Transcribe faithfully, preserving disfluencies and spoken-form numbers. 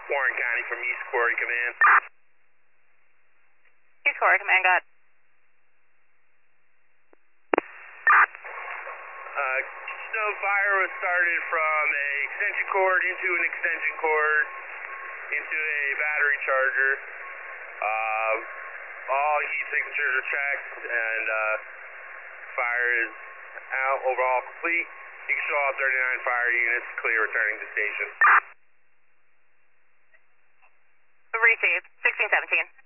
Warren County from East Quarry Command. East Quarry Command, got it. Uh, snow fire was started from a extension cord into an extension cord into a battery charger. Uh, all heat signatures are checked and uh, fire is out, overall complete. You can show all thirty-nine fire units, clear returning to station. Received, sixteen seventeen.